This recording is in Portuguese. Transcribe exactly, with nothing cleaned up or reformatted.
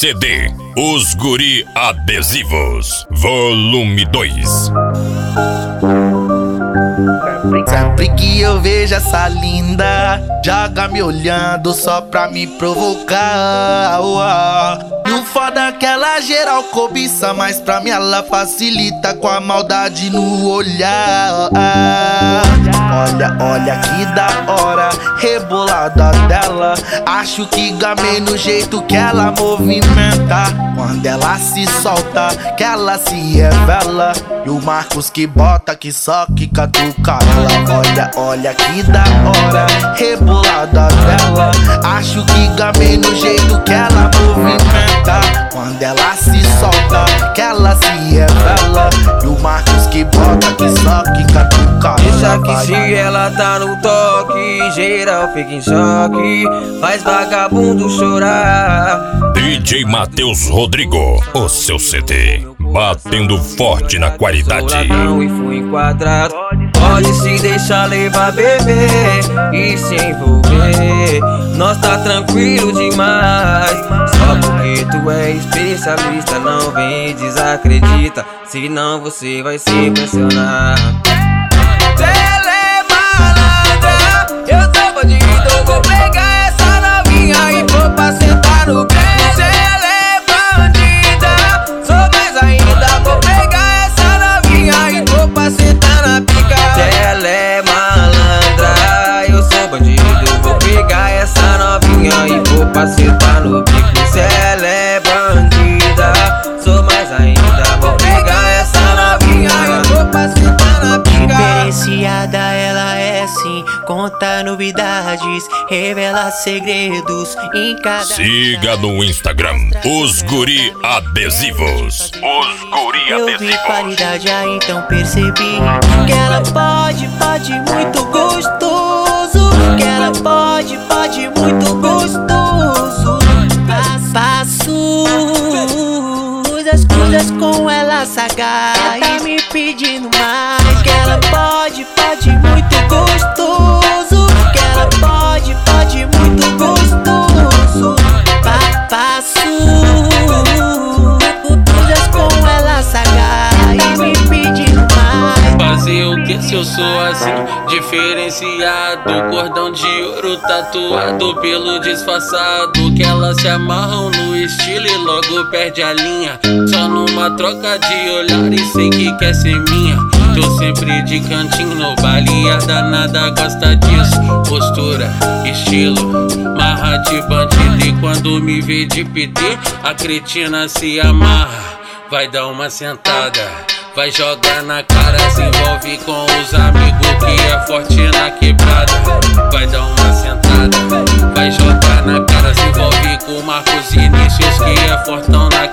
C D Os Guri Adesivos, volume dois. Sempre que eu vejo essa linda, joga me olhando só pra me provocar. E o foda é que ela geral cobiça, mas pra mim ela facilita com a maldade no olhar. Olha, olha que da hora, rebolada dela. Acho que gamei no jeito que ela movimenta. Quando ela se solta, que ela se revela. E o Marcos que bota, que só que catuca ela. Olha, olha que da hora, rebolada dela. Acho que gamei no jeito que ela movimenta. Quando ela se solta, que ela se revela. E o Marcos que bota, que só que catuca deixa que se ela tá no toque, geral fica em choque, faz vagabundo chorar. D J Matheus Rodrigo, o seu C D, batendo forte na qualidade. Sou ladrão e fui enquadrado. Pode se deixar levar, bebê, e se envolver. Nós tá tranquilo demais. Só porque tu é especialista, não vem e desacredita, senão você vai se impressionar. Você tá no bico, se ela é bandida, sou mais ainda, vou pegar essa novinha e vou passear na pica. Diferenciada ela é sim, conta novidades, revela segredos em cada... Siga no Instagram, Os Guri Adesivos. Os Guri Eu vi qualidade aí, então percebi que ela pode, pode muito gostoso. Que ela pode, pode muito gostoso. Faço coisas, coisas com ela sagaz. Ela tá me pedindo mais. Que ela pode, pode muito gostoso. Que ela pode, pode muito gostoso. Faço coisas com ela sagaz. Ela tá me pedindo mais. Fazer o que se eu sou assim, diferenciado, cordão de ouro tatuado, pelo disfarçado, que elas se amarram no estilo e logo perde a linha. Só numa troca de olhar e sei que quer ser minha. Tô sempre de cantinho no baile, a danada gosta disso. Postura, estilo, marra de bandido, e quando me vê de P T, a cretina se amarra. Vai dar uma sentada, vai jogar na cara, se envolve com os amigos que é forte na quebrada. Vai dar uma sentada, vai jogar na cara, se envolve com Marcos Vinícius que é fortão na